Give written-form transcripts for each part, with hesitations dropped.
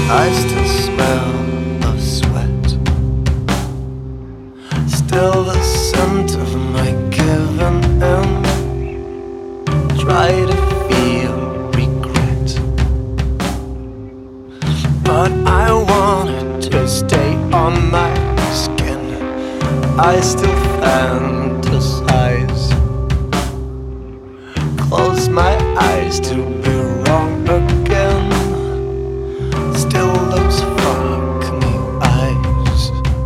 I still smell of sweat, still the scent of my given end. Try to feel regret, but I wanted to stay on my skin. I still fantasize, close my eyes to be wrong again. Still those fuck me eyes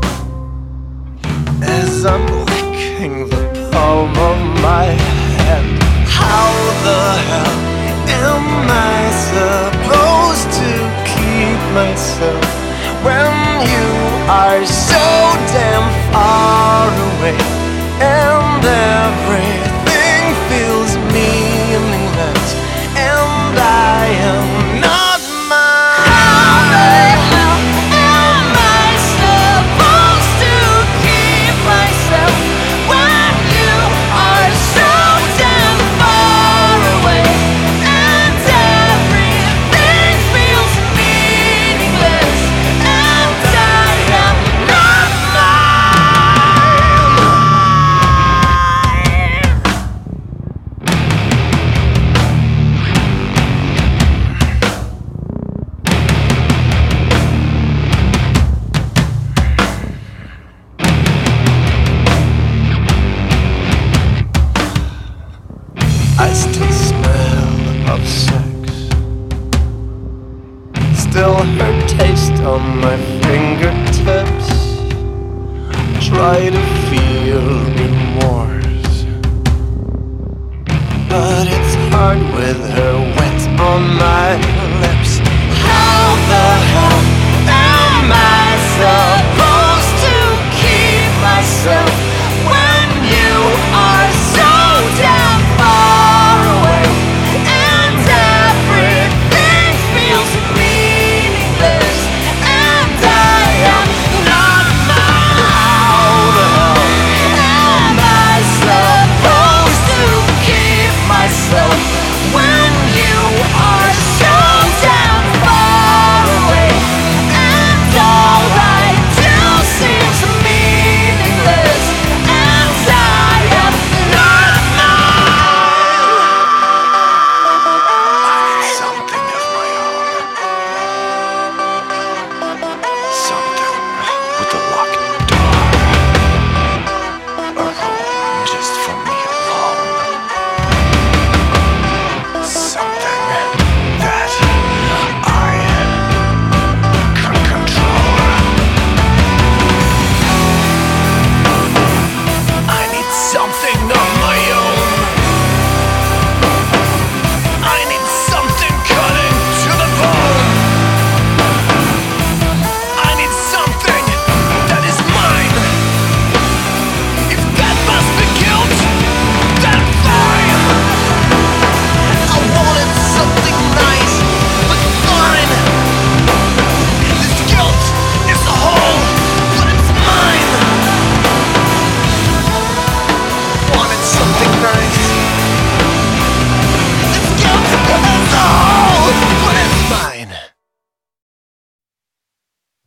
as I'm licking the palm of my hand. How the hell am I supposed to keep myself when you are so damn far away and everything feels meaningless and I am not mine? How the hell am I supposed to keep myself when you are so damn far away and everything feels meaningless and I am not I still smell of sex, still her taste on my fingertips. Try to feel remorse, but it's hard with her wet on my